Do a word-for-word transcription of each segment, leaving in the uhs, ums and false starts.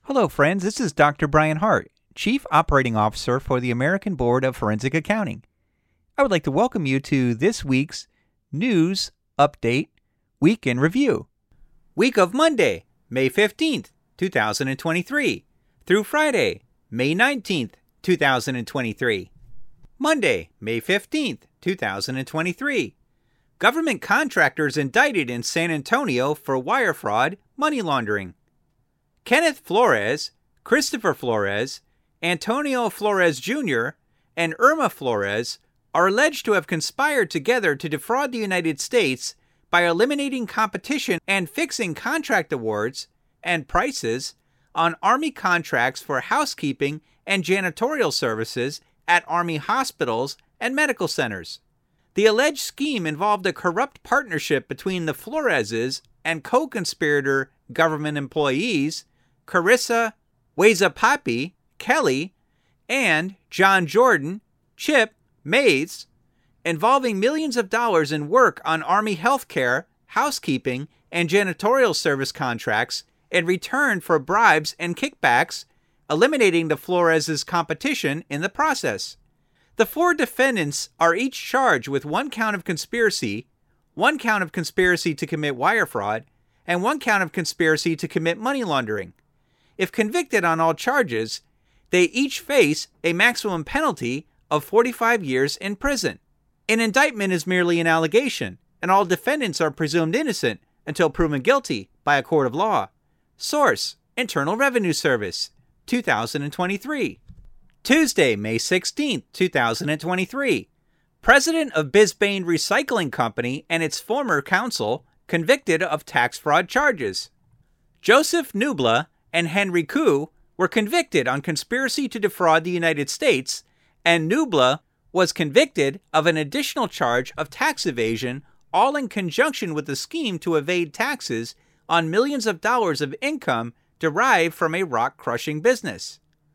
Hello, friends. This is Doctor Brian Hart, Chief Operating Officer for the American Board of Forensic Accounting. I would like to welcome you to this week's News Update Week in Review. Week of Monday, May fifteenth, two thousand twenty-three, through Friday, May nineteenth, two thousand twenty-three. Monday, May fifteenth, two thousand twenty-three. Government contractors indicted in San Antonio for wire fraud, money laundering. Kenneth Flores, Christopher Flores, Antonio Flores Junior, and Irma Flores are alleged to have conspired together to defraud the United States by eliminating competition and fixing contract awards and prices on Army contracts for housekeeping and janitorial services at Army hospitals and medical centers. The alleged scheme involved a corrupt partnership between the Floreses and co-conspirator government employees Carissa Wayzapapi Kelly and John Jordan Chip Mays, involving millions of dollars in work on Army healthcare, housekeeping, and janitorial service contracts in return for bribes and kickbacks, eliminating the Flores' competition in the process. The four defendants are each charged with one count of conspiracy, one count of conspiracy to commit wire fraud, and one count of conspiracy to commit money laundering. If convicted on all charges, they each face a maximum penalty of forty-five years in prison. An indictment is merely an allegation, and all defendants are presumed innocent until proven guilty by a court of law. Source: Internal Revenue Service, two thousand twenty-three. Tuesday, May sixteenth, two thousand twenty-three. President of Brisbane Recycling Company and its former counsel convicted of tax fraud charges. Joseph Nubla and Henry Koo were convicted on conspiracy to defraud the United States, and Nubla was convicted of an additional charge of tax evasion, all in conjunction with the scheme to evade taxes on millions of dollars of income derived from a rock-crushing business.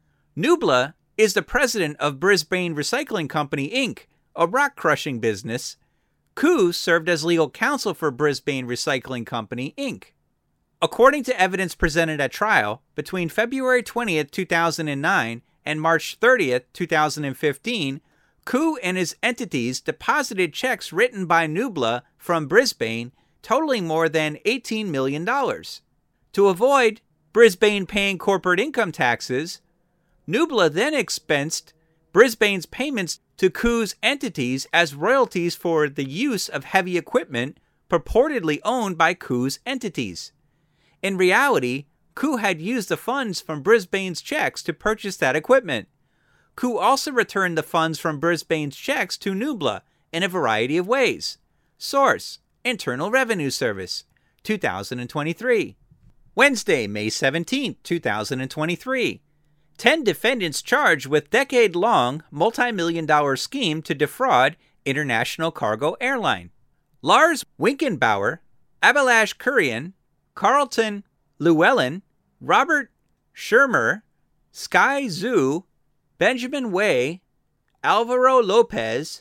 Nubla is the president of Brisbane Recycling Company, Incorporated, a rock-crushing business. Koo served as legal counsel for Brisbane Recycling Company, Incorporated. According to evidence presented at trial, between February twentieth, two thousand nine and March thirtieth, two thousand fifteen, Koo and his entities deposited checks written by Nubla from Brisbane totaling more than eighteen million dollars. To avoid Brisbane paying corporate income taxes, Nubla then expensed Brisbane's payments to Koo's entities as royalties for the use of heavy equipment purportedly owned by Koo's entities. In reality, Koo had used the funds from Brisbane's checks to purchase that equipment. Koo also returned the funds from Brisbane's checks to Nubla in a variety of ways. Source: Internal Revenue Service, two thousand twenty-three. Wednesday, May seventeenth, two thousand twenty-three. Ten defendants charged with decade-long, multi-million dollar scheme to defraud International Cargo Airline. Lars Winkenbauer, Abhilash Kurian, Carlton Llewellyn, Robert Shermer, Sky Zhu, Benjamin Way, Alvaro Lopez,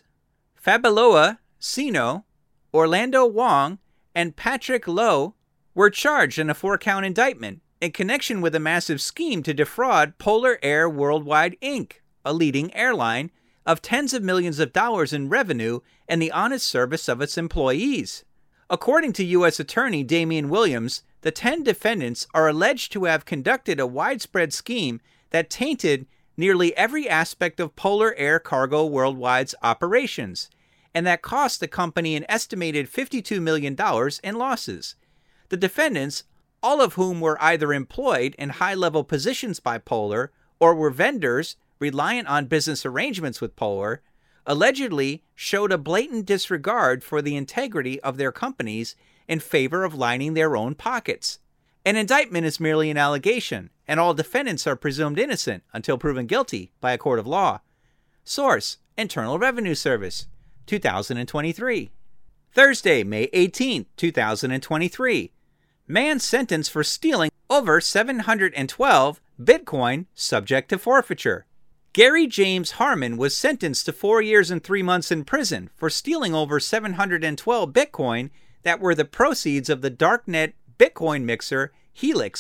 Fabiloa Sino, Orlando Wong, and Patrick Lowe were charged in a four-count indictment in connection with a massive scheme to defraud Polar Air Worldwide, Incorporated, a leading airline, of tens of millions of dollars in revenue and the honest service of its employees. According to U S Attorney Damian Williams, the ten defendants are alleged to have conducted a widespread scheme that tainted nearly every aspect of Polar Air Cargo Worldwide's operations, and that cost the company an estimated fifty-two million dollars in losses. The defendants, all of whom were either employed in high-level positions by Polar or were vendors reliant on business arrangements with Polar, allegedly showed a blatant disregard for the integrity of their companies in favor of lining their own pockets. An indictment is merely an allegation, and all defendants are presumed innocent until proven guilty by a court of law. Source: Internal Revenue Service, two thousand twenty-three. Thursday, May eighteenth, two thousand twenty-three. Man sentenced for stealing over seven hundred twelve Bitcoin subject to forfeiture. Gary James Harmon was sentenced to four years and three months in prison for stealing over seven hundred twelve Bitcoin that were the proceeds of the darknet Bitcoin mixer Helix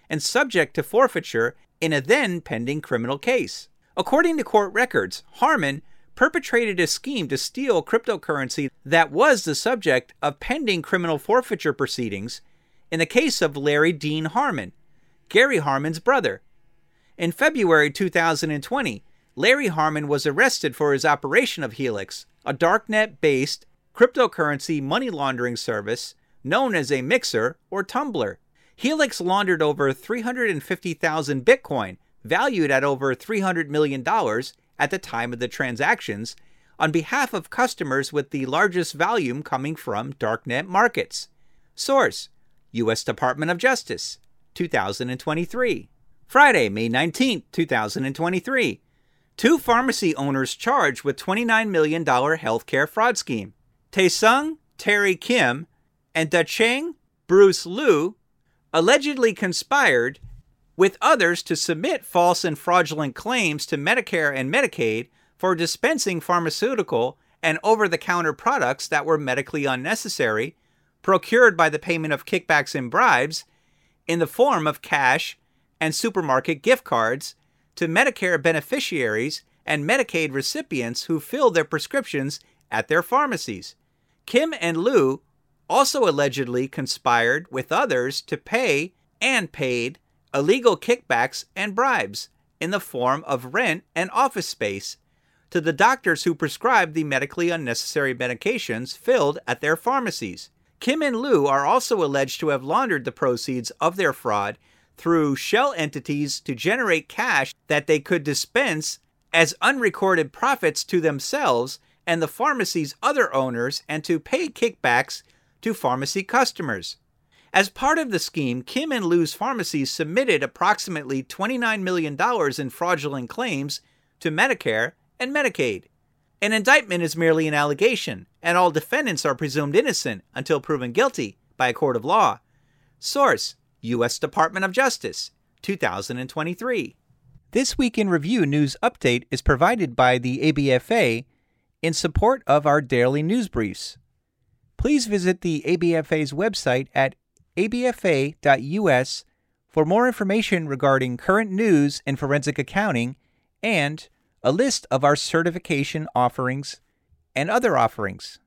and subject to forfeiture in a then pending criminal case. According to court records, Harmon perpetrated a scheme to steal cryptocurrency that was the subject of pending criminal forfeiture proceedings in the case of Larry Dean Harmon, Gary Harmon's brother. In February two thousand twenty, Larry Harmon was arrested for his operation of Helix, a darknet-based cryptocurrency money laundering service known as a mixer or tumbler. Helix laundered over three hundred fifty thousand Bitcoin, valued at over three hundred million dollars at the time of the transactions, on behalf of customers with the largest volume coming from darknet markets. Source: U S Department of Justice, two thousand twenty-three. Friday, May nineteenth, two thousand twenty-three. Two pharmacy owners charged with twenty-nine million dollars healthcare fraud scheme. Taesung Terry Kim and Dacheng Bruce Liu allegedly conspired with others to submit false and fraudulent claims to Medicare and Medicaid for dispensing pharmaceutical and over-the-counter products that were medically unnecessary, procured by the payment of kickbacks and bribes in the form of cash and supermarket gift cards to Medicare beneficiaries and Medicaid recipients who filled their prescriptions at their pharmacies. Kim and Liu also allegedly conspired with others to pay and paid illegal kickbacks and bribes in the form of rent and office space to the doctors who prescribed the medically unnecessary medications filled at their pharmacies. Kim and Liu are also alleged to have laundered the proceeds of their fraud through shell entities to generate cash that they could dispense as unrecorded profits to themselves and the pharmacy's other owners, and to pay kickbacks to pharmacy customers. As part of the scheme, Kim and Liu's pharmacies submitted approximately twenty-nine million dollars in fraudulent claims to Medicare and Medicaid. An indictment is merely an allegation, and all defendants are presumed innocent until proven guilty by a court of law. Source: U S Department of Justice, two thousand twenty-three. This Week in Review news update is provided by the A B F A in support of our daily news briefs. Please visit the A B F A's website at a b f a dot u s for more information regarding current news in forensic accounting and a list of our certification offerings and other offerings.